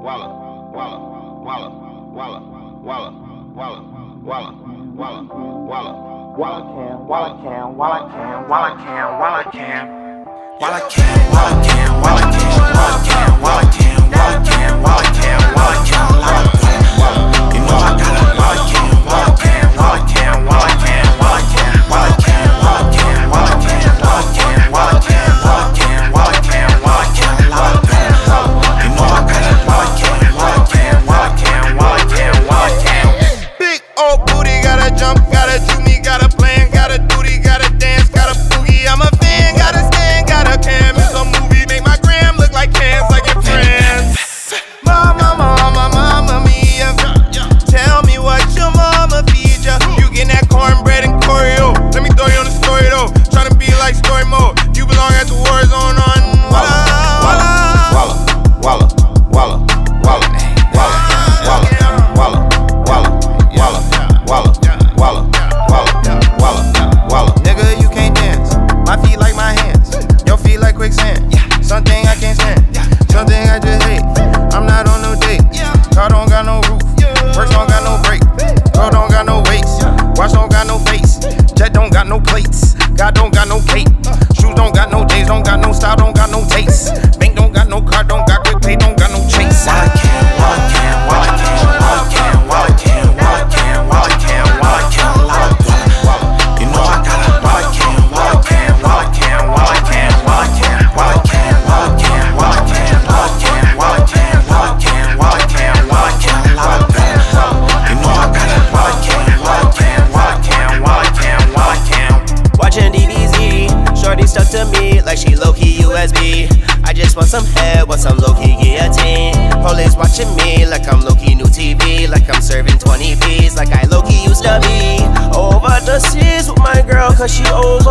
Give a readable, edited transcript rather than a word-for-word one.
Walla, walla, walla, walla, walla, walla, walla, walla, walla, walla can, walla can, walla can, walla can, walla can, walla can, walla can, walla can, walla can, walla can, walla can, walla can, walla can, walla. You know I got a walla can, walla can, walla can, walla can, walla can, walla can, walla can, walla can, walla can, walla can, walla can, walla can, walla can, walla can. You know I got a walla can, walla can, walla can, walla can, walla can. Big old booty, gotta jump, gotta do me, gotta plan, gotta duty, gotta dance, gotta boogie. I'm a fan, gotta stand, gotta cam. It's a movie, make my gram look like cans, like your friends. Mama, mama, mama mia. Tell me what your mama feed ya. You getting that cornbread and choreo. Let me throw you on the story though. Tryna be like story mode. You belong at the war zone on Walla, Walla, Walla, Walla, Walla, Walla, Walla, Walla, Walla, Walla, Walla, Walla, Walla, Walla, Walla. Nigga, you can't dance. My feet like my hands. Your feet like quicksand. Something I can't stand. Something I just hate. I'm not on no date. Car don't got no roof. Works don't got no brake. Girl don't got no waist. Watch don't got no face. Jet don't got no plates. God don't got no cake. Shoes don't got no days. Don't got no style. Don't got no taste. Bank don't got no car. Don't got quick pay. Don't got no chase. Walla can, walla can, walla can, walla can, walla can, walla can, walla can, walla can, walla can, walla. You know I got a walla can, walla can, walla can, walla can, walla can, walla can, walla can, walla can, walla can, walla can, walla can, walla can, walla can, walla can. You know I got a walla can, walla can, walla can, walla can, walla can. Watching DBZ, shorty stuck to me like she low-key USB. I just want some head, want some low-key guillotine. Police watching me like I'm low-key new TV, like I'm serving 20 P's, like I low-key used to be. Over the seas with my girl, cause she old